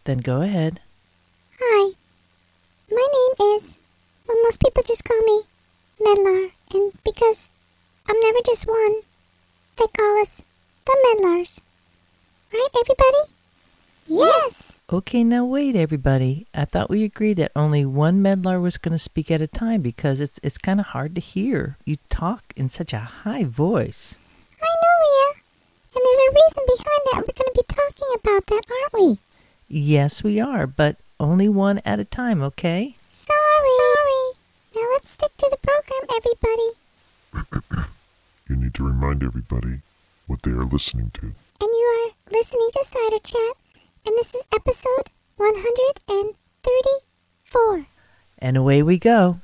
Then go ahead. Hi, my name is, well, most people just call me Medlar, and because I'm never just one, they call us the Medlars. Right, everybody? Yes! Okay, now wait, everybody. I thought we agreed that only one Medlar was going to speak at a time because it's kind of hard to hear. You talk in such a high voice. I know, Rhea. And there's a reason behind that. We're going to be talking about that, aren't we? Yes, we are, but only one at a time, okay? Sorry. Now let's stick to the program, everybody. You need to remind everybody what they are listening to. And you are listening to Cider Chat, and this is episode 134. And away we go.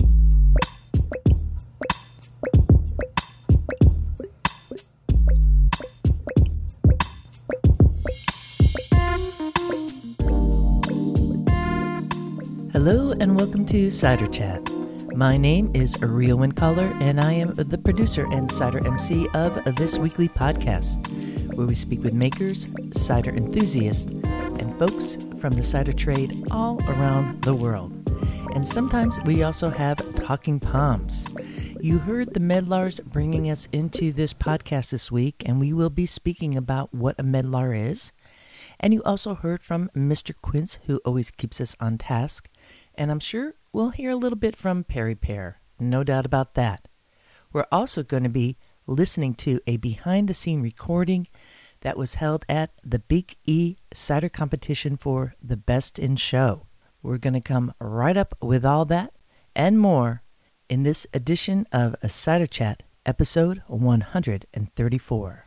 Hello and welcome to Cider Chat. My name is Ariel Windcaller, and I am the producer and cider MC of this weekly podcast, where we speak with makers, cider enthusiasts, and folks from the cider trade all around the world. And sometimes we also have talking palms. You heard the Medlars bringing us into this podcast this week, and we will be speaking about what a Medlar is. And you also heard from Mr. Quince, who always keeps us on task. And I'm sure we'll hear a little bit from Perry Pear, no doubt about that. We're also going to be listening to a behind-the-scene recording that was held at the Big E Cider Competition for the Best in Show. We're going to come right up with all that and more in this edition of a Cider Chat, episode 134.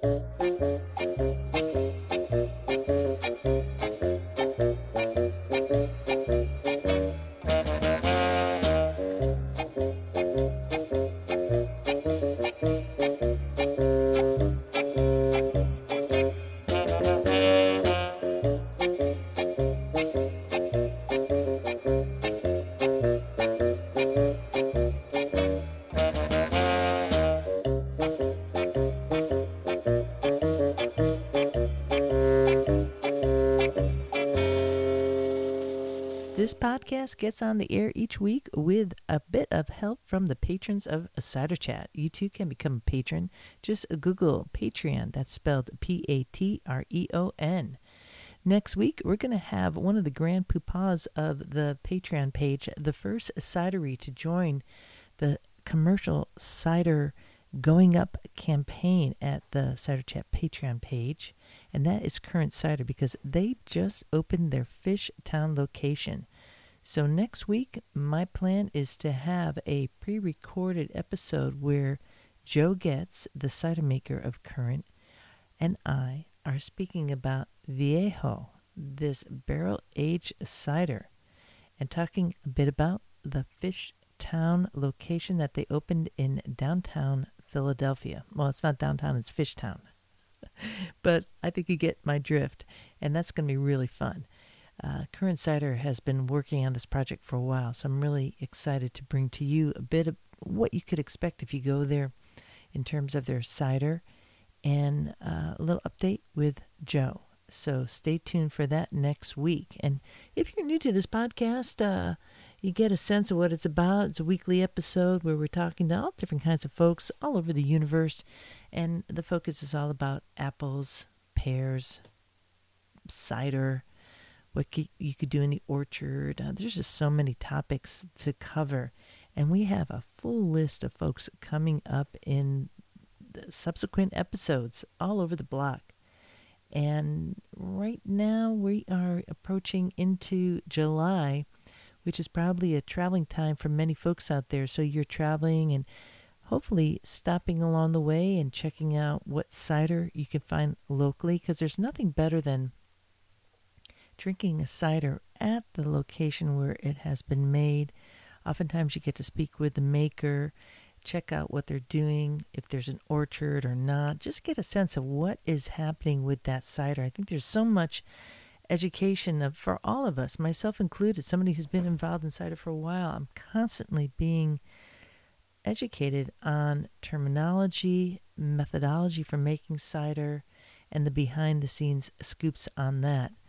This podcast gets on the air each week with a bit of help from the patrons of Cider Chat. You too can become a patron. Just Google Patreon. That's spelled Patreon. Next week, we're going to have one of the grand poobahs of the Patreon page, the first cidery to join the commercial cider going up campaign at the Cider Chat Patreon page. And that is Current Cider, because they just opened their Fishtown location. So next week, my plan is to have a pre-recorded episode where Joe Getz, the cider maker of Current, and I are speaking about Viejo, this barrel-aged cider, and talking a bit about the Fishtown location that they opened in downtown Philadelphia. Well, it's not downtown, it's Fishtown. But I think you get my drift, and that's going to be really fun. Current Cider has been working on this project for a while, so I'm really excited to bring to you a bit of what you could expect if you go there in terms of their cider, and a little update with Joe. So stay tuned for that next week. And if you're new to this podcast, you get a sense of what it's about. It's a weekly episode where we're talking to all different kinds of folks all over the universe. And the focus is all about apples, pears, cider, what you could do in the orchard. There's just so many topics to cover. And we have a full list of folks coming up in the subsequent episodes all over the block. And right now we are approaching into July, which is probably a traveling time for many folks out there. So you're traveling and hopefully stopping along the way and checking out what cider you can find locally, because there's nothing better than drinking a cider at the location where it has been made. Oftentimes you get to speak with the maker, check out what they're doing, if there's an orchard or not. Just get a sense of what is happening with that cider. I think there's so much education for all of us, myself included, somebody who's been involved in cider for a while. I'm constantly being educated on terminology, methodology for making cider, and the behind-the-scenes scoops on that.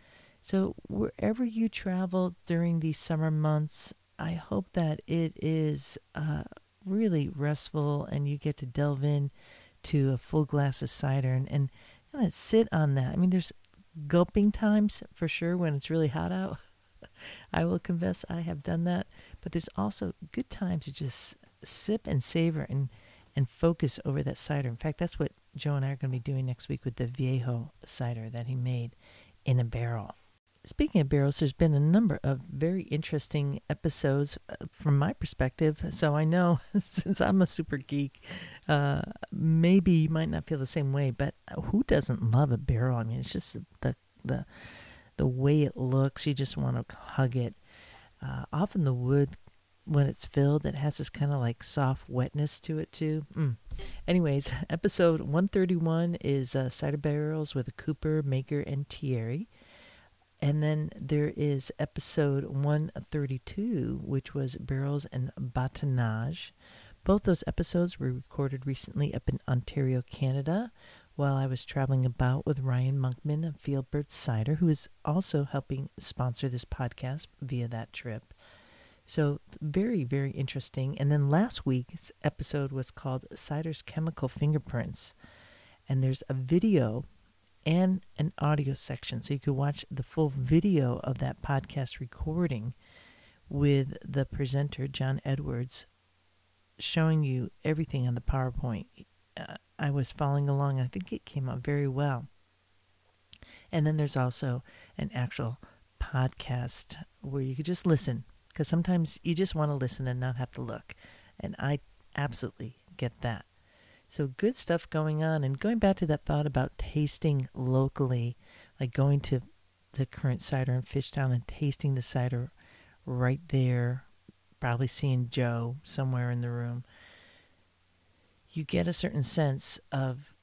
So wherever you travel during these summer months, I hope that it is really restful and you get to delve in to a full glass of cider and kind of sit on that. I mean, there's gulping times for sure when it's really hot out. I will confess I have done that. But there's also good times to just sip and savor and focus over that cider. In fact, that's what Joe and I are going to be doing next week with the Viejo cider that he made in a barrel. Speaking of barrels, there's been a number of very interesting episodes from my perspective. So I know since I'm a super geek, maybe you might not feel the same way, but who doesn't love a barrel? I mean, it's just the way it looks. You just want to hug it. Often the wood, when it's filled, it has this kind of like soft wetness to it too. Anyways, episode 131 is cider barrels with a Cooper, Maker, and Thierry. And then there is episode 132, which was Barrels and Batonnage. Both those episodes were recorded recently up in Ontario, Canada, while I was traveling about with Ryan Monkman of Fieldbird Cider, who is also helping sponsor this podcast via that trip. So very, very interesting. And then last week's episode was called Cider's Chemical Fingerprints. And there's a video and an audio section. So you could watch the full video of that podcast recording with the presenter, John Edwards, showing you everything on the PowerPoint. I was following along. I think it came out very well. And then there's also an actual podcast where you could just listen, because sometimes you just want to listen and not have to look. And I absolutely get that. So good stuff going on. And going back to that thought about tasting locally, like going to the Current Cider in Fishtown and tasting the cider right there, probably seeing Joe somewhere in the room, you get a certain sense of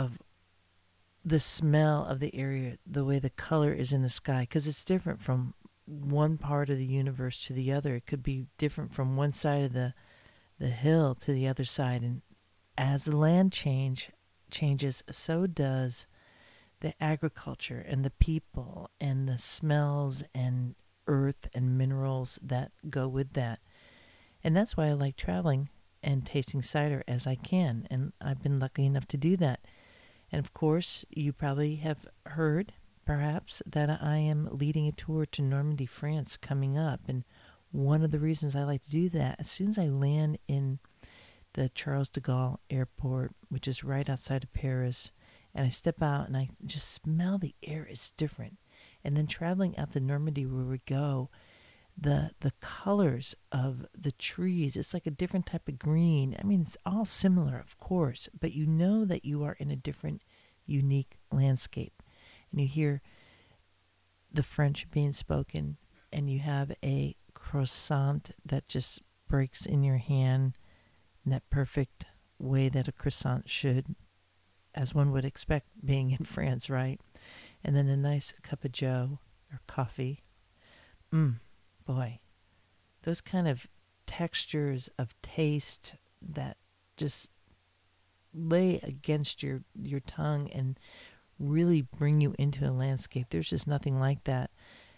the smell of the area, the way the color is in the sky, because it's different from one part of the universe to the other. It could be different from one side of the hill to the other side. And as the land changes, so does the agriculture and the people and the smells and earth and minerals that go with that. And that's why I like traveling and tasting cider as I can. And I've been lucky enough to do that. And of course, you probably have heard, perhaps, that I am leading a tour to Normandy, France coming up. And one of the reasons I like to do that, as soon as I land in the Charles de Gaulle airport, which is right outside of Paris, and I step out and I just smell the air is different. And then traveling out to Normandy where we go, the colors of the trees, it's like a different type of green. I mean, it's all similar, of course, but you know that you are in a different, unique landscape. And you hear the French being spoken, and you have a croissant that just breaks in your hand in that perfect way that a croissant should, as one would expect being in France, right? And then a nice cup of joe or coffee. Boy, those kind of textures of taste that just lay against your tongue and really bring you into a landscape. There's just nothing like that.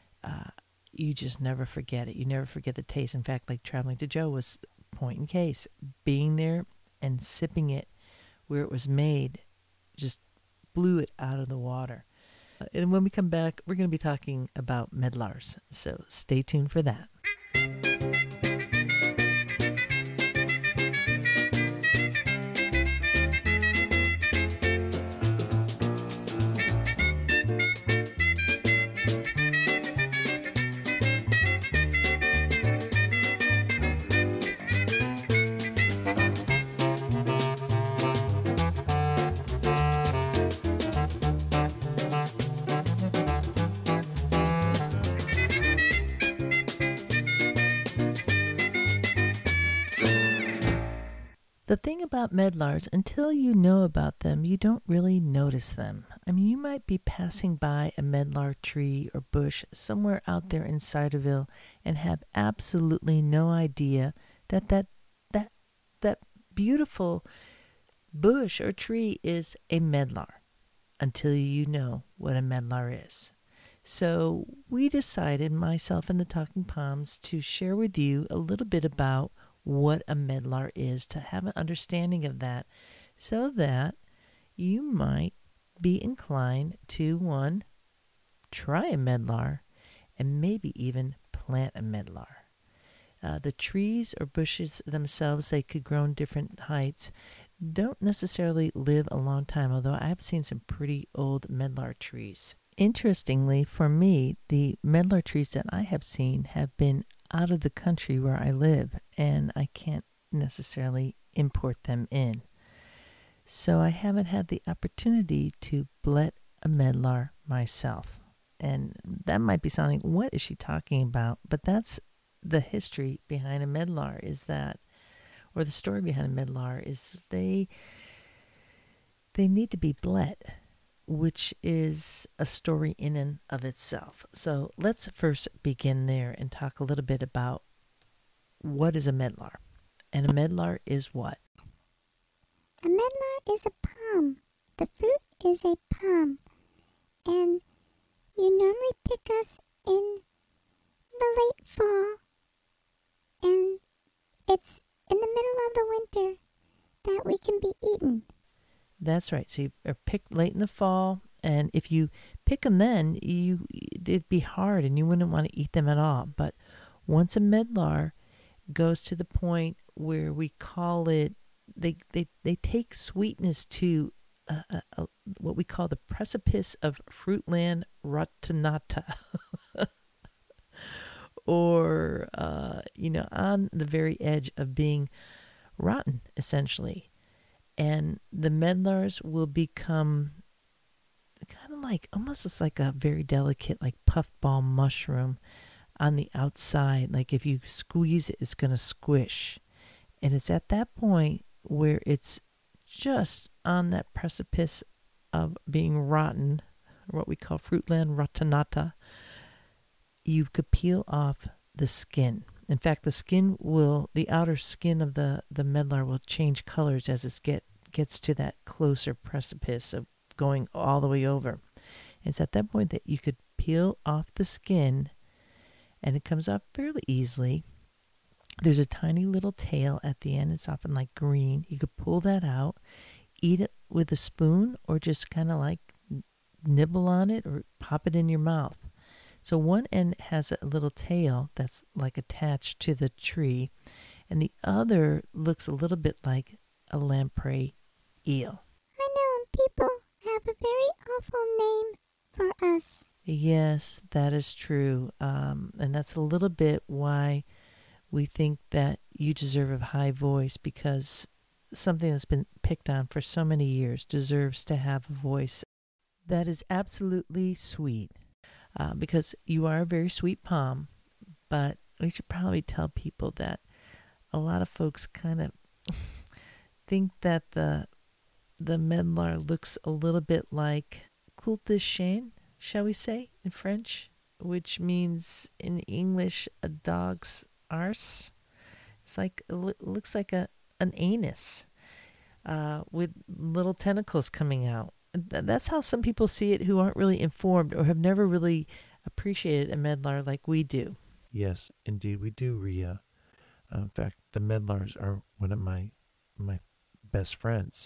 You just never forget it. You never forget the taste. In fact, like traveling to Joe was point in case. Being there and sipping it where it was made just blew it out of the water. And when we come back, we're going to be talking about medlars. So stay tuned for that. The thing about medlars, until you know about them, you don't really notice them. I mean, you might be passing by a medlar tree or bush somewhere out there in Ciderville and have absolutely no idea that beautiful bush or tree is a medlar until you know what a medlar is. So we decided, myself and the Talking Palms, to share with you a little bit about what a medlar is, to have an understanding of that, so that you might be inclined to, one, try a medlar, and maybe even plant a medlar. The trees or bushes themselves, they could grow in different heights, don't necessarily live a long time, although I've seen some pretty old medlar trees. Interestingly, for me, the medlar trees that I have seen have been out of the country where I live, and I can't necessarily import them in. So I haven't had the opportunity to blet a medlar myself. And that might be sounding, what is she talking about? But that's the history behind a medlar, is that, or the story behind a medlar, is they need to be blet, which is a story in and of itself. So let's first begin there and talk a little bit about what is a medlar. And a medlar is what? A medlar is a palm. The fruit is a palm. And you normally pick us in the late fall. And it's in the middle of the winter that we can be eaten. That's right. So you are picked late in the fall, and if you pick them then, it'd be hard and you wouldn't want to eat them at all. But once a medlar goes to the point where we call it, they take sweetness to what we call the precipice of Fruitland Rottenata, or on the very edge of being rotten, essentially. And the medlars will become kind of like, almost just like a very delicate, like puffball mushroom on the outside. Like if you squeeze it, it's going to squish. And it's at that point where it's just on that precipice of being rotten, what we call Fruitland Rottenata. You could peel off the skin. In fact, the outer skin of the medlar will change colors as it gets to that closer precipice of going all the way over. It's at that point that you could peel off the skin, and it comes off fairly easily. There's a tiny little tail at the end. It's often like green. You could pull that out, eat it with a spoon, or just kind of like nibble on it or pop it in your mouth. So one end has a little tail that's like attached to the tree, and the other looks a little bit like a lamprey eel. I know people have a very awful name for us. Yes, that is true. And that's a little bit why we think that you deserve a high voice, because something that's been picked on for so many years deserves to have a voice that is absolutely sweet. Because you are a very sweet palm, but we should probably tell people that a lot of folks kind of think that the medlar looks a little bit like cul de chien, shall we say, in French, which means in English a dog's arse. It's like, it looks like an anus with little tentacles coming out. That's how some people see it who aren't really informed or have never really appreciated a medlar like we do. Yes, indeed we do, Rhea. In fact, the medlars are one of my best friends.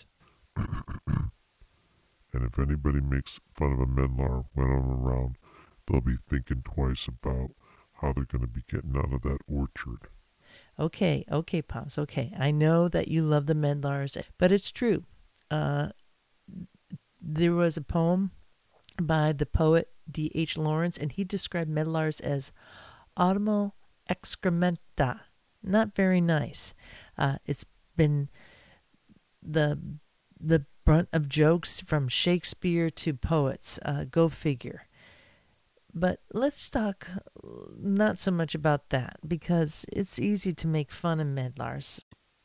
And if anybody makes fun of a medlar when I'm around, they'll be thinking twice about how they're going to be getting out of that orchard. Okay, Pops, okay. I know that you love the medlars, but it's true. There was a poem by the poet D.H. Lawrence, and he described medlars as autumnal excrementa. Not very nice. It's been the brunt of jokes from Shakespeare to poets. Go figure. But let's talk not so much about that, because it's easy to make fun of medlars.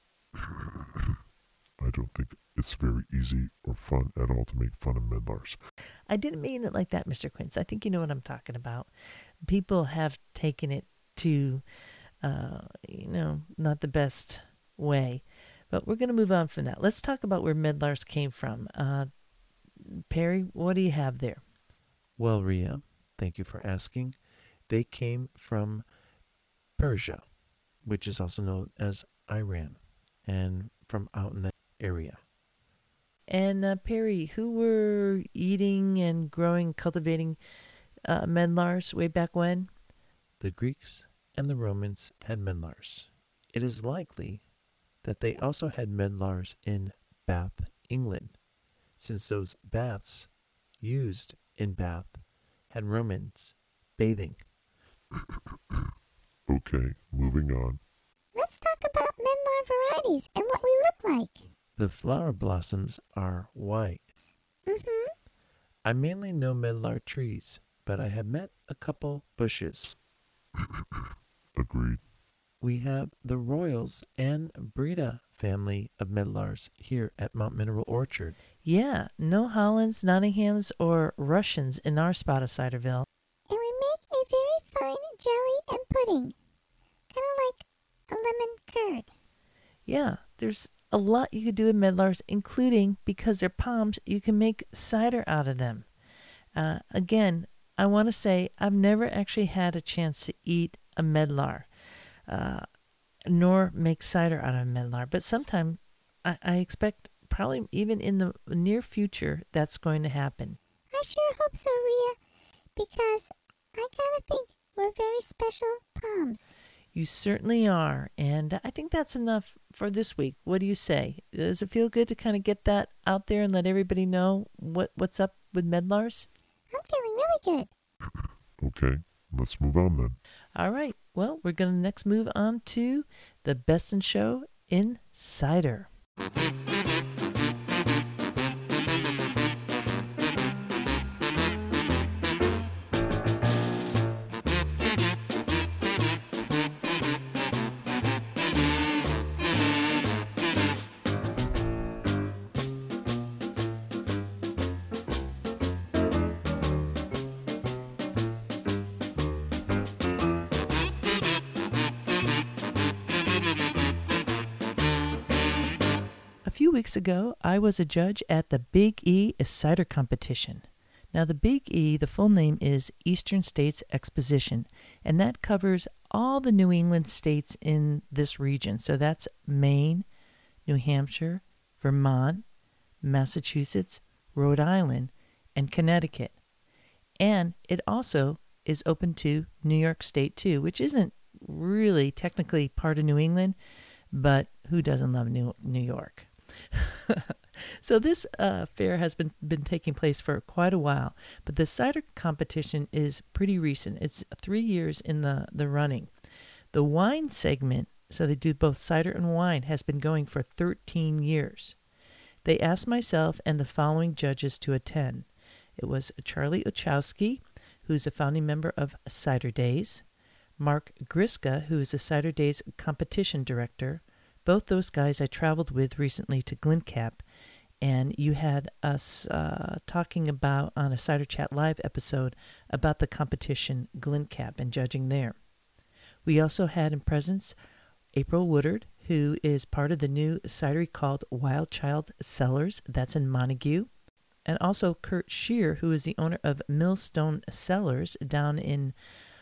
I don't think it's very easy or fun at all to make fun of medlars. I didn't mean it like that, Mr. Quince. I think you know what I'm talking about. People have taken it to, not the best way. But we're going to move on from that. Let's talk about where medlars came from. Perry, what do you have there? Well, Rhea, thank you for asking. They came from Persia, which is also known as Iran, and from out in that area. And Perry, who were eating and growing, cultivating medlars way back when? The Greeks and the Romans had medlars. It is likely that they also had medlars in Bath, England, since those baths used in Bath had Romans bathing. Okay, moving on. Let's talk about medlar varieties and what we look like. The flower blossoms are white. Mm-hmm. I mainly know medlar trees, but I have met a couple bushes. Agreed. We have the Royals and Breda family of medlars here at Mount Mineral Orchard. Yeah, no Hollands, Nottinghams, or Russians in our spot of Ciderville. And we make a very fine jelly and pudding. Kind of like a lemon curd. Yeah, there's a lot you could do with medlars, including, because they're palms, you can make cider out of them. Again, I want to say I've never actually had a chance to eat a medlar, nor make cider out of a medlar. But sometime I expect, probably even in the near future, that's going to happen. I sure hope so, Rhea, because I gotta think we're very special palms. You certainly are, and I think that's enough for this week. What do you say? Does it feel good to kind of get that out there and let everybody know what's up with medlars? I'm feeling really good. Okay, let's move on then. All right. Well, we're going to next move on to the Best in Show in Cider. A few weeks ago, I was a judge at the Big E Cider Competition. Now, the Big E, the full name is Eastern States Exposition, and that covers all the New England states in this region. So that's Maine, New Hampshire, Vermont, Massachusetts, Rhode Island, and Connecticut. And it also is open to New York State, too, which isn't really technically part of New England, but who doesn't love New York? So this fair has been taking place for quite a while, but the cider competition is pretty recent. It's 3 years in the running. The wine segment, so they do both cider and wine, has been going for 13 years. They asked myself and the following judges to attend. It was Charlie Ochowski, who's a founding member of Cider Days, Mark Griska, who is the Cider Days competition director. Both those guys I traveled with recently to Glencap, and you had us talking about on a Cider Chat Live episode about the competition Glencap and judging there. We also had in presence April Woodard, who is part of the new cidery called Wild Child Cellars, that's in Montague, and also Kurt Shear, who is the owner of Millstone Cellars down in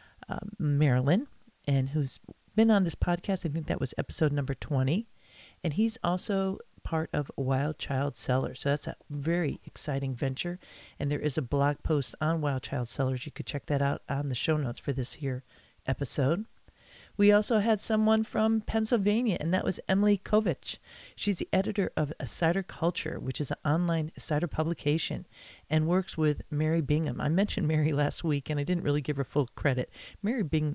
Maryland, and who's been on this podcast. I think that was episode number 20, and he's also part of Wild Child Cellars. So that's a very exciting venture, and there is a blog post on Wild Child Cellars. You could check that out on the show notes for this here episode. We also had someone from Pennsylvania, and that was Emily Kovich. She's the editor of Cider Culture, which is an online cider publication, and works with Mary Bingham. I mentioned Mary last week, and I didn't really give her full credit. Mary Bingham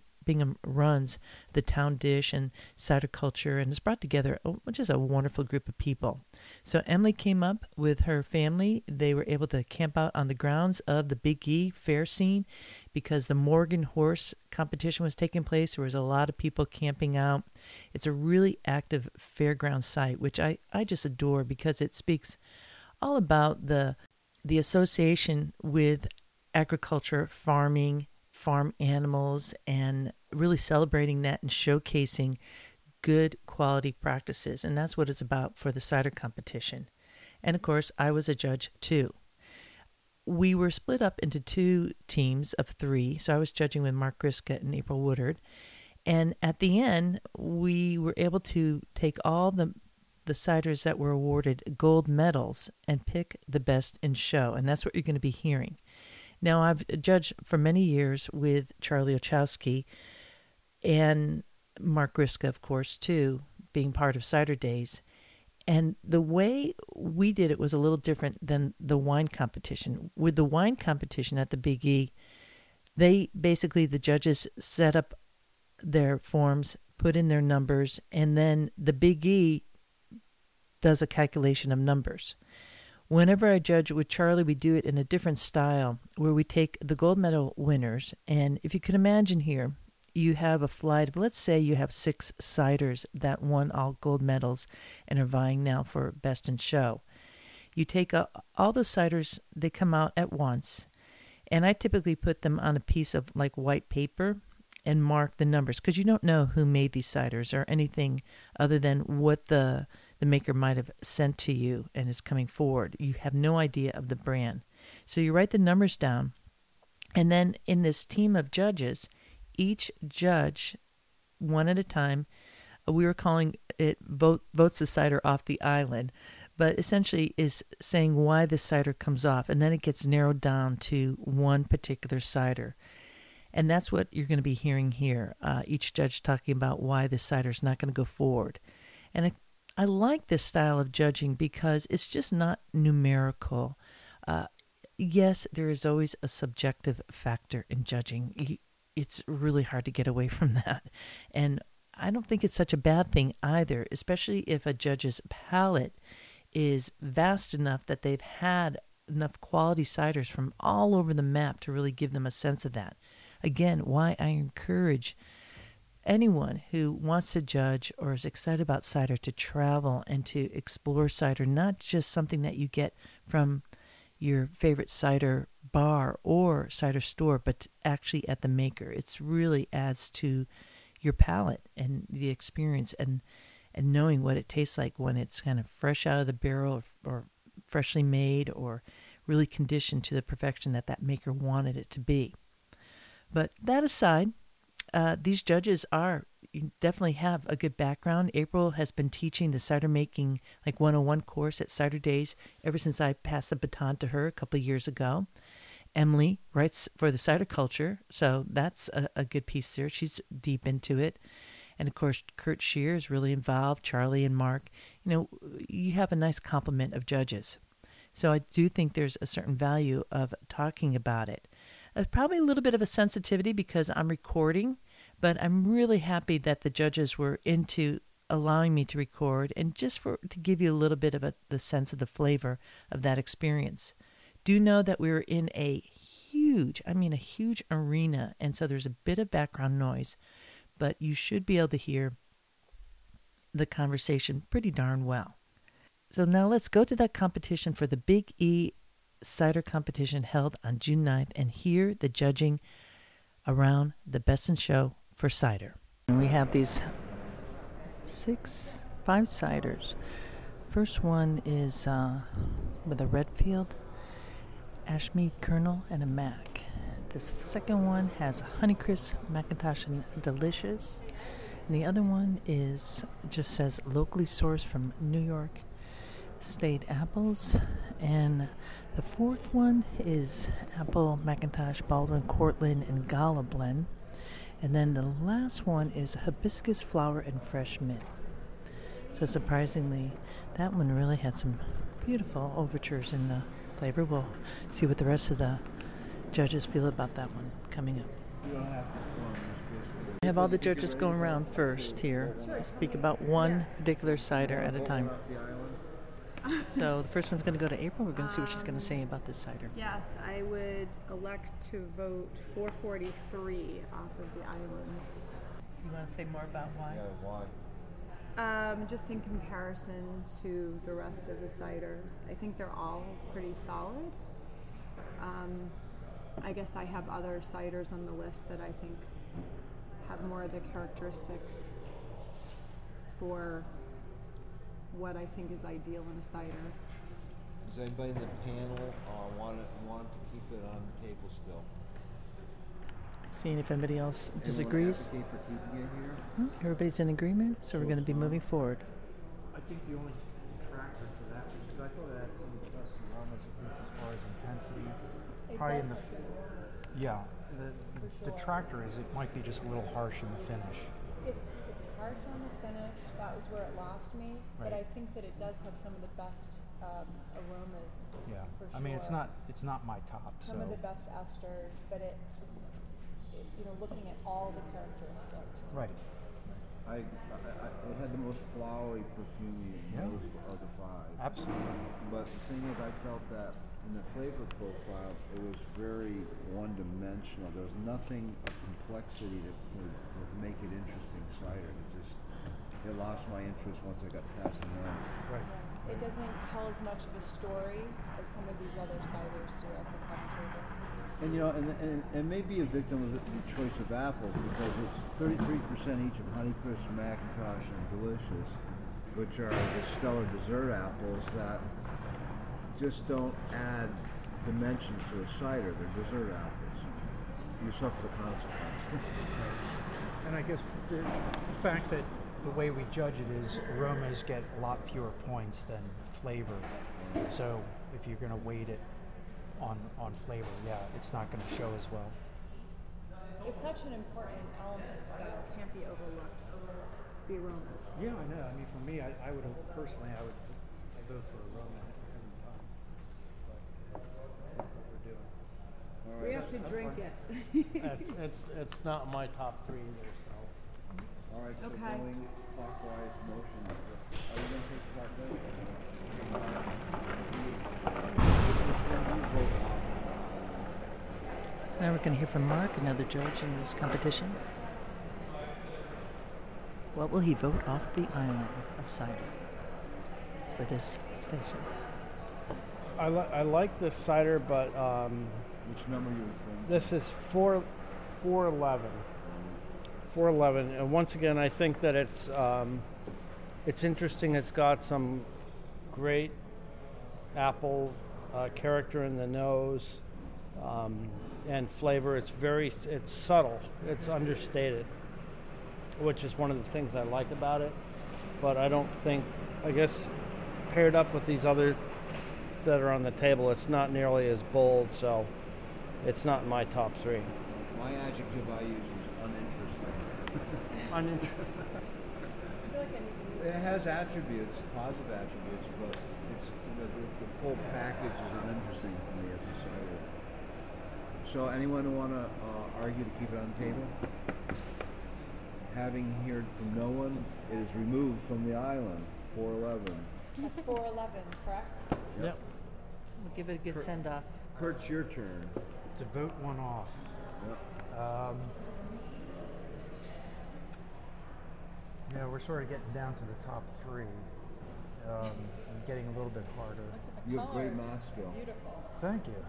runs the Town Dish and Cider Culture and has brought together just a wonderful group of people. So Emily came up with her family. They were able to camp out on the grounds of the Big E fair scene because the Morgan Horse competition was taking place. There was a lot of people camping out. It's a really active fairground site, which I just adore because it speaks all about the association with agriculture, farming, farm animals, and really celebrating that and showcasing good quality practices. And that's what it's about for the cider competition. And of course, I was a judge too. we were split up into 2 teams of 3. So I was judging with Mark Griska and April Woodard. And at the end, we were able to take all the ciders that were awarded gold medals and pick the best in show. And that's what you're going to be hearing. Now, I've judged for many years with Charlie Ochowski and Mark Griska, of course, too, being part of Cider Days. And the way we did it was a little different than the wine competition. With the wine competition at the Big E, the judges set up their forms, put in their numbers, and then the Big E does a calculation of numbers. Whenever I judge with Charlie, we do it in a different style where we take the gold medal winners, and if you can imagine here, you have a flight of, let's say you have 6 ciders that won all gold medals and are vying now for best in show. You take all the ciders, they come out at once, and I typically put them on a piece of like white paper and mark the numbers, because you don't know who made these ciders or anything other than what the maker might have sent to you and is coming forward. You have no idea of the brand. So you write the numbers down, and then in this team of judges, each judge, one at a time, we were calling it votes the cider off the island, but essentially is saying why the cider comes off, and then it gets narrowed down to one particular cider. And that's what you're going to be hearing here, each judge talking about why the cider is not going to go forward. And I like this style of judging because it's just not numerical. Yes, there is always a subjective factor in judging. It's really hard to get away from that. And I don't think it's such a bad thing either, especially if a judge's palate is vast enough that they've had enough quality ciders from all over the map to really give them a sense of that. Again, why I encourage anyone who wants to judge or is excited about cider to travel and to explore cider, not just something that you get from your favorite cider bar or cider store, but actually at the maker. It really adds to your palate and the experience and knowing what it tastes like when it's kind of fresh out of the barrel or freshly made or really conditioned to the perfection that maker wanted it to be. But that aside, these judges definitely have a good background. April has been teaching the cider making 101 course at Cider Days ever since I passed the baton to her a couple of years ago. Emily writes for the Cider Culture, so that's a good piece there. She's deep into it. And of course, Kurt Scheer is really involved, Charlie and Mark. You have a nice complement of judges. So I do think there's a certain value of talking about it. Probably a little bit of a sensitivity because I'm recording, but I'm really happy that the judges were into allowing me to record and just to give you a little bit of the sense of the flavor of that experience. Do know that we were in a huge arena, and so there's a bit of background noise, but you should be able to hear the conversation pretty darn well. So now let's go to that competition for the Big E cider competition held on June 9th and hear the judging around the Best in Show for cider. And we have these 5 ciders. First one is with a Redfield, Ashmead Kernel, and a Mac. The second one has Honeycrisp, McIntosh, and Delicious. And the other one just says locally sourced from New York State apples. And the fourth one is Apple, McIntosh, Baldwin, Cortland, and Gala blend. And then the last one is Hibiscus Flower and Fresh Mint. So surprisingly, that one really has some beautiful overtures in the flavor. We'll see what the rest of the judges feel about that one coming up. I have all the judges going around first here. I'll speak about one particular cider at a time. So the first one's going to go to April. We're going to see what she's going to say about this cider. Yes, I would elect to vote 443 off of the island. You want to say more about why? Yeah, why? Just in comparison to the rest of the ciders, I think they're all pretty solid. I guess I have other ciders on the list that I think have more of the characteristics for what I think is ideal in a cider. Does anybody in the panel want to keep it on the table still? Seeing if anybody else Anyone disagrees. advocate for keeping it here? Everybody's in agreement, so we're going to be moving forward. I think the only detractor for that was because I thought it had some of the best aromas, at least as far as intensity. It Probably does in the have good aromas. Yeah, the For sure. detractor is it might be just a little harsh in the finish. It's harsh on the finish. That was where it lost me. But Right. I think that it does have some of the best aromas. Yeah, For I mean it's sure. not my top. Some of the best esters, but it looking at all the characteristics. Right. It had the most flowery, perfumey Yeah. nose of the five. Absolutely. But the thing is, I felt that in the flavor profile, it was very one-dimensional. There was nothing of complexity to make it interesting cider. It lost my interest once I got past the nose. Right. Yeah. It doesn't tell as much of a story as some of these other ciders do, I think, on the table. And and maybe a victim of the choice of apples because it's 33% each of Honeycrisp, Macintosh, and Delicious, which are the stellar dessert apples that just don't add dimensions to a cider. They're dessert apples. You suffer the consequence. And I guess the fact that the way we judge it is aromas get a lot fewer points than flavor. So if you're going to weight it on flavor, yeah, it's not going to show as well. It's such an important element that can't be overlooked. The aromas. Yeah, I know. I mean, for me, I would personally, I vote for aroma every time. But that's not what we're doing. All We right. have to drink it. It's not my top three either. So All right, so Okay. going clockwise motion. Are you going to take clockwise? So now we're going to hear from Mark, another judge in this competition. What will he vote off the island of cider for this station? I like this cider, but Which number are you referring to? this is 411. 411, and once again, I think that it's interesting. It's got some great apple character in the nose and flavor. It's subtle. It's understated, which is one of the things I like about it. But I don't think, I guess, paired up with these other that are on the table, it's not nearly as bold. So it's not in my top three. My adjective I use was uninteresting. Uninteresting. I feel like I need to move. It has attributes, positive attributes, but it's the full package is uninteresting to me as a cider. So anyone want to argue to keep it on the table? Having heard from no one, it is removed from the island. 411. That's 411, correct? Yep. We'll give it a good send-off. Kurt, it's your turn. To vote one off. Yep. Yeah, we're sort of getting down to the top three. And getting a little bit harder. You have great Colors, math skill. Beautiful. Thank you.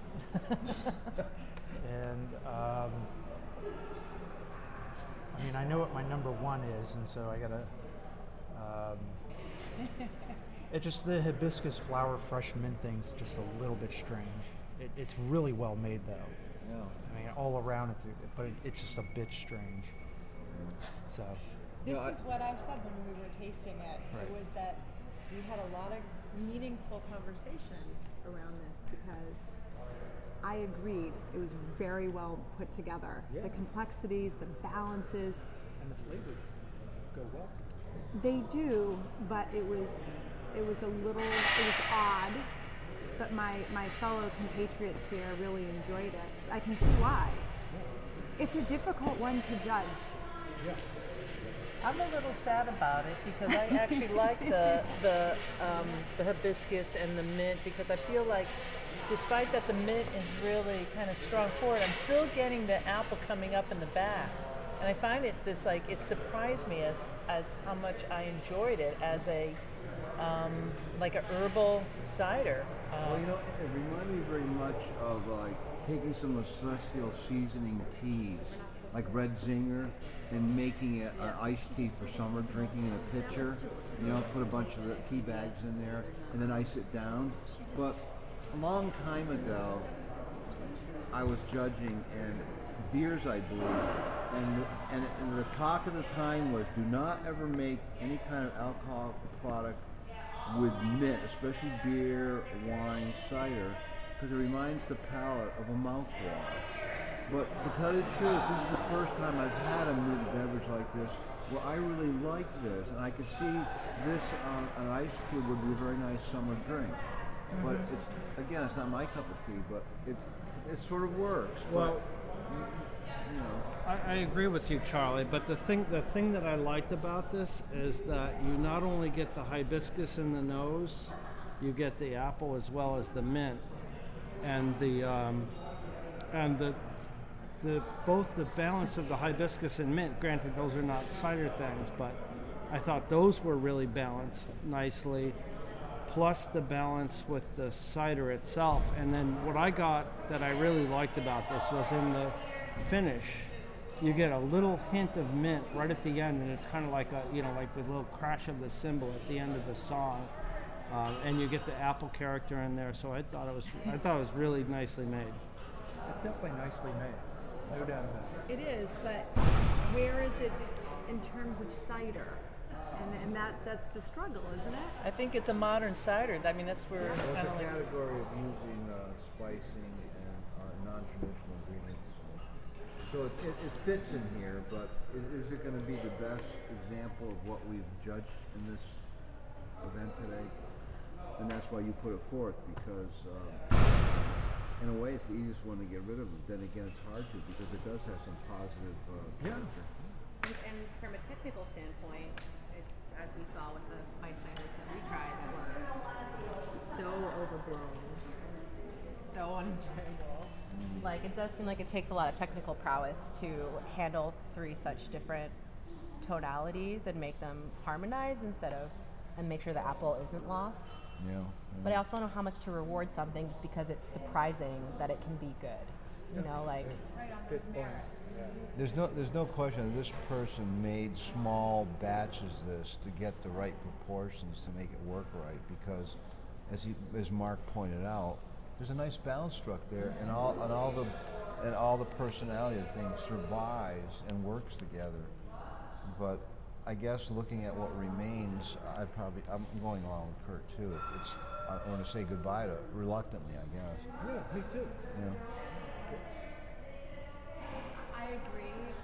And I mean, I know what my number one is, and so I gotta. It's just the hibiscus flower fresh mint thing's just a little bit strange. It's really well made though. Yeah. I mean, all around it's just a bit strange. So This No, is what I said when we were tasting it. Right. It was that we had a lot of meaningful conversation around this because I agreed. It was very well put together. Yeah. The complexities, the balances, and the flavors go well together. they do, but it was odd. But my fellow compatriots here really enjoyed it. I can see why. It's a difficult one to judge. Yeah. I'm a little sad about it because I actually like the hibiscus and the mint because I feel like despite that the mint is really kind of strong forward, I'm still getting the apple coming up in the back. And I find it surprised me as how much I enjoyed it as a like a herbal cider. Well, it reminded me very much of taking some of the celestial seasoning teas, like Red Zinger, and making it an iced tea for summer, drinking in a pitcher. Put a bunch of the tea bags in there, and then ice it down. But a long time ago, I was judging and beers, I believe, and the talk of the time was do not ever make any kind of alcohol product with mint, especially beer, wine, cider, because it reminds the palate of a mouthwash. But to tell you the truth, this is the first time I've had a mint beverage like this where I really like this, and I could see this on an ice cube would be a very nice summer drink. But it's not my cup of tea, but it sort of works. Well, you know, I agree with you, Charlie. But the thing that I liked about this is that you not only get the hibiscus in the nose, you get the apple as well as the mint, and both the balance of the hibiscus and mint. Granted, those are not cider things, but I thought those were really balanced nicely. Plus the balance with the cider itself. And then what I got that I really liked about this was in the finish, you get a little hint of mint right at the end, and it's kind of like like the little crash of the cymbal at the end of the song, and you get the apple character in there. So I thought it was really nicely made. It's definitely nicely made, no doubt about it. It is, but where is it in terms of cider? And that's the struggle, isn't it? I think it's a modern cider. I mean, that's where it's there's kind of a like. category of using spicing and non-traditional ingredients. So it fits in here, but is it going to be the best example of what we've judged in this event today? And that's why you put it forth, because in a way it's the easiest one to get rid of. Then again, it's hard to, because it does have some positive character. And from a technical standpoint, it's, as we saw with the spice ciders that we tried that were so overblown, so unenjoyable. Like, it does seem like it takes a lot of technical prowess to handle 3 such different tonalities and make them harmonize and make sure the apple isn't lost. Yeah. But I also don't know how much to reward something just because it's surprising that it can be good. You know, like. Right on those merits. There's no question that this person made small batches of this to get the right proportions to make it work right, because as Mark pointed out, there's a nice balance struck there, and all the personality of the thing survives and works together. But I guess looking at what remains, I'm going along with Kurt too. I want to say goodbye to it reluctantly, I guess. Yeah, me too. Yeah. I agree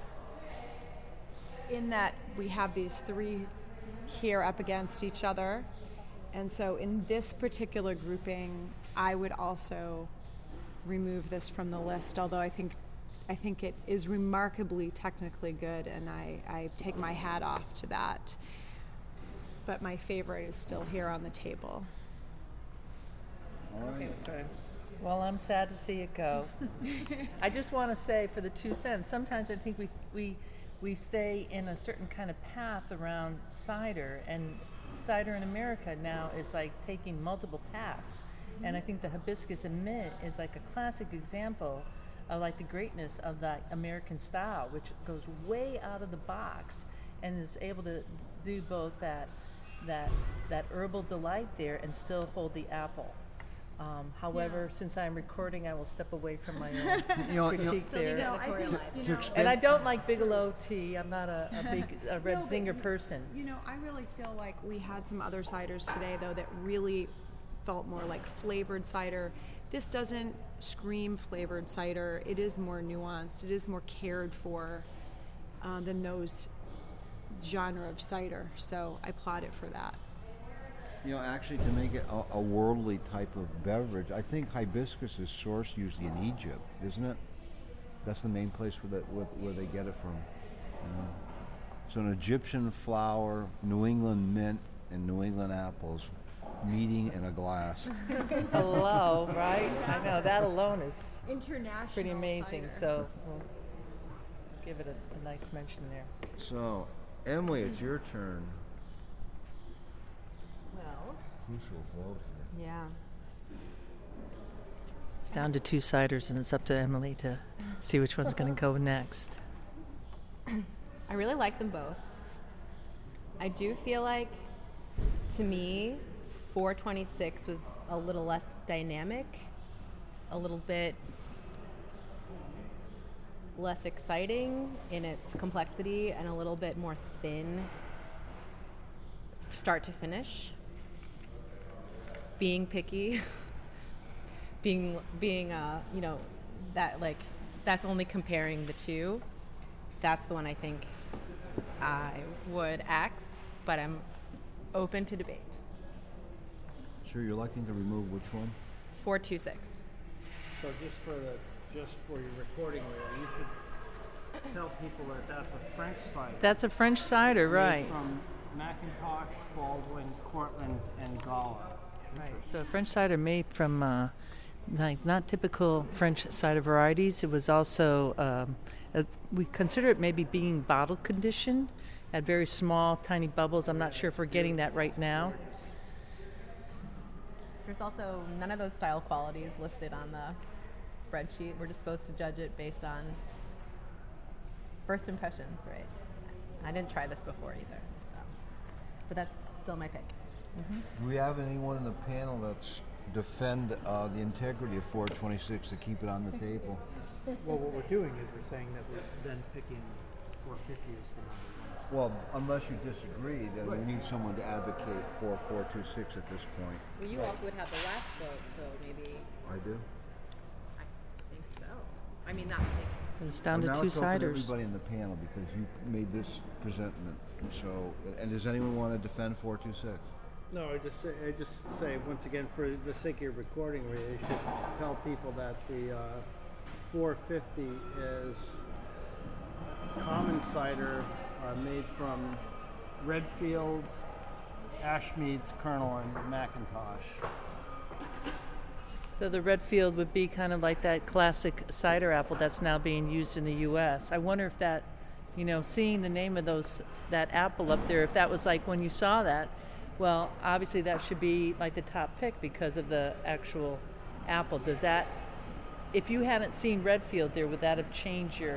in that we have these 3 here up against each other. And so in this particular grouping, I would also remove this from the list, although I think it is remarkably technically good, and I take my hat off to that. But my favorite is still here on the table. All right. Okay. Well, I'm sad to see it go. I just want to say, for the 2 cents, sometimes I think we stay in a certain kind of path around cider, and cider in America now is like taking multiple paths. And I think the hibiscus and mint is like a classic example of like the greatness of that American style, which goes way out of the box and is able to do both that herbal delight there and still hold the apple. However, since I'm recording, I will step away from my own critique there. And I don't like Bigelow tea. I'm not a big Red Zinger person. You know, I really feel like we had some other ciders today, though, that really felt more like flavored cider. This doesn't scream flavored cider. It is more nuanced. It is more cared for than those genre of cider. So I applaud it for that. You know, actually, to make it a worldly type of beverage, I think hibiscus is sourced usually in Egypt, isn't it? That's the main place where they get it from. So an Egyptian flower, New England mint, and New England apples meeting in a glass. Hello, right? I know, that alone is International pretty amazing. cider. So we'll give it a nice mention there. So, Emily, it's your turn. Well, Crucial vote here. yeah. It's down to 2 ciders, and it's up to Emily to see which one's going to go next. I really like them both. I do feel like, to me, 426 was a little less dynamic, a little bit less exciting in its complexity, and a little bit more thin start to finish. Being picky, being that like that's only comparing the two. That's the one I think I would axe, but I'm open to debate. Sure, you're looking to remove which one? 426. So just for your recording reel, you should tell people that that's a French cider. That's a French cider, made right? From Macintosh, Baldwin, Cortland, and Gala. Right. So a French cider made from like not typical French cider varieties. It was also we consider it maybe being bottle conditioned at very small, tiny bubbles. I'm not sure if we're getting that right now. There's also none of those style qualities listed on the spreadsheet. We're just supposed to judge it based on first impressions, right? I didn't try this before either, so. But that's still my pick. Mm-hmm. Do we have anyone in the panel that's defend the integrity of 426 to keep it on the table? Well, what we're doing is we're saying that we're then picking 450 as the number one. Well, unless you disagree, then we need someone to advocate for 426 at this point. Well, you also would have the last vote, so maybe. I do? I think so. I mean, not think. It's down Well, to now two it's open to ciders. everybody in the panel because you made this presentment. So, and does anyone want to defend 426? No, I just say once again, for the sake of your recording, you should tell people that the 450 is common cider made from Redfield, Ashmead's, Colonel, and Macintosh. So the Redfield would be kind of like that classic cider apple that's now being used in the U.S. I wonder if that, seeing the name of that apple up there, if that was like when you saw that. Well, obviously that should be like the top pick because of the actual apple. Does that, if you hadn't seen Redfield there, would that have changed your?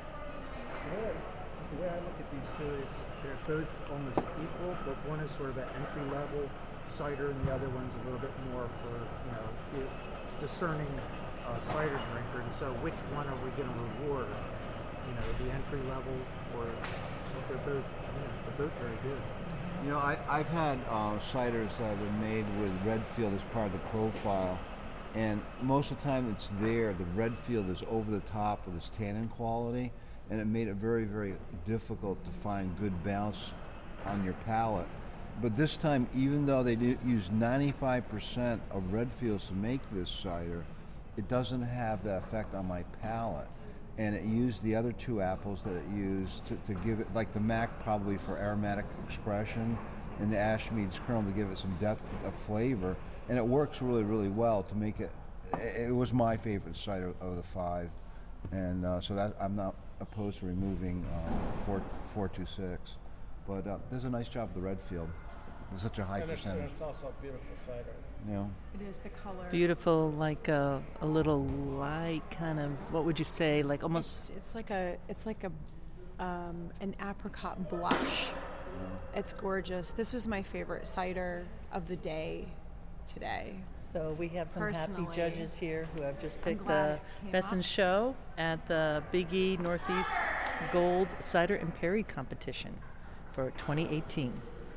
The way I look at these two is they're both almost equal, but one is sort of an entry level cider, and the other one's a little bit more for the discerning cider drinker. And so, which one are we going to reward? The entry level, or but they're both very good. I've had ciders that have been made with Redfield as part of the profile, and most of the time it's there. The Redfield is over the top with its tannin quality, and it made it very, very difficult to find good balance on your palate. But this time, even though they use 95% of Redfields to make this cider, it doesn't have that effect on my palate. And it used the other two apples that it used to give it, like the Mac probably for aromatic expression, and the Ashmead's Colonel to give it some depth of flavor. And it works really, really well to make it. It was my favorite cider of the five, and so that I'm not opposed to removing 426. But there's a nice job of the Redfield. It's such a high percentage. It's also a beautiful cider. It is the color. Beautiful, like a little light kind of. What would you say? Like almost. It's like an apricot blush. It's gorgeous. This was my favorite cider of the day today. So we have some Personally, happy judges here who have just picked glad the it came Best in up. Show at the Big E Northeast Gold Cider and Perry competition for 2018.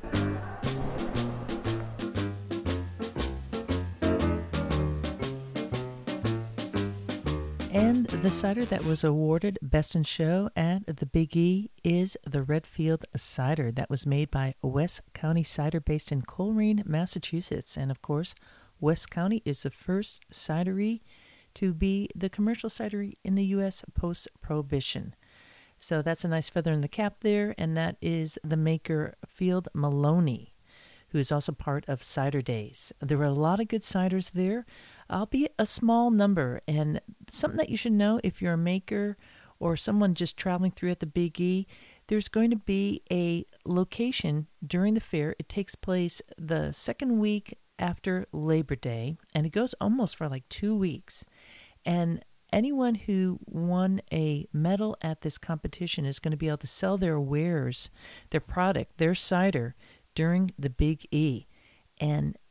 And the cider that was awarded Best in Show at the Big E is the Redfield cider that was made by West County Cider based in Coleraine, Massachusetts. And of course, West County is the first cidery to be the commercial cidery in the U.S. post-Prohibition. So that's a nice feather in the cap there, and that is the maker Field Maloney, who is also part of Cider Days. There were a lot of good ciders there, albeit a small number. And something that you should know if you're a maker or someone just traveling through at the Big E, there's going to be a location during the fair. It takes place the second week after Labor Day, and it goes almost for like 2 weeks. And anyone who won a medal at this competition is going to be able to sell their wares, their product, their cider, during the Big E. And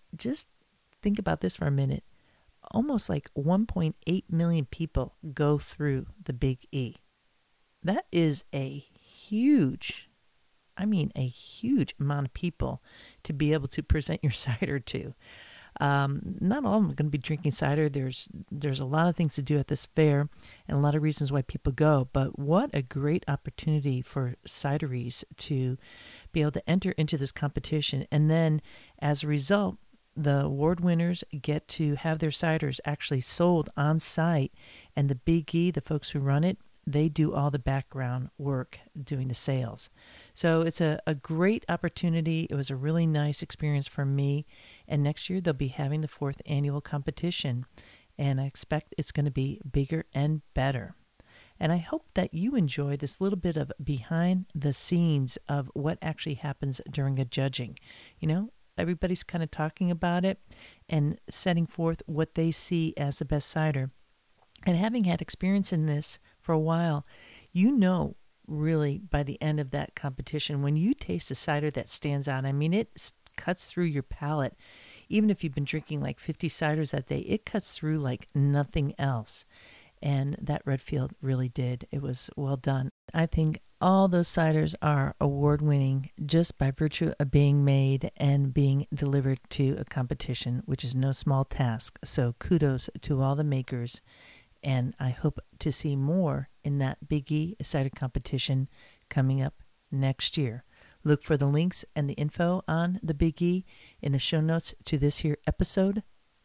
just think about this for a minute. Almost like 1.8 million people go through the Big E. That is a huge amount of people to be able to present your cider to. Not all of them are going to be drinking cider. There's a lot of things to do at this fair and a lot of reasons why people go. But what a great opportunity for cideries to be able to enter into this competition. And then as a result, the award winners get to have their ciders actually sold on site. And the Big E, the folks who run it, they do all the background work doing the sales. So it's a great opportunity. It was a really nice experience for me. And next year they'll be having the 4th annual competition. And I expect it's going to be bigger and better. And I hope that you enjoy this little bit of behind the scenes of what actually happens during a judging. You know, everybody's kind of talking about it and setting forth what they see as the best cider. And having had experience in this for a while, you know really by the end of that competition, when you taste a cider that stands out, I mean, it cuts through your palate. Even if you've been drinking like 50 ciders that day, it cuts through like nothing else. And that Redfield really did. It was well done. I think all those ciders are award-winning just by virtue of being made and being delivered to a competition, which is no small task. So kudos to all the makers. And I hope to see more in that Big E cider competition coming up next year. Look for the links and the info on the Big E in the show notes to this here episode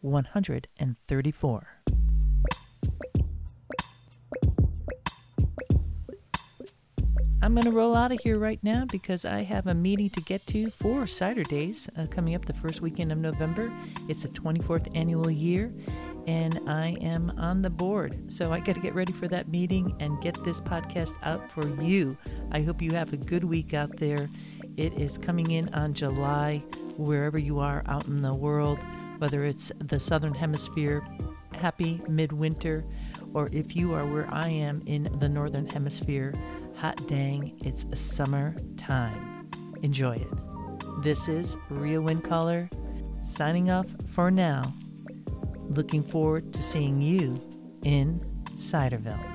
134. I'm going to roll out of here right now because I have a meeting to get to for Cider Days coming up the first weekend of November. It's the 24th annual year, and I am on the board. So I got to get ready for that meeting and get this podcast out for you. I hope you have a good week out there. It is coming in on July, wherever you are out in the world, whether it's the Southern Hemisphere, happy midwinter, or if you are where I am in the Northern Hemisphere, hot dang, it's summertime. Enjoy it. This is Ria Windcaller signing off for now. Looking forward to seeing you in Ciderville.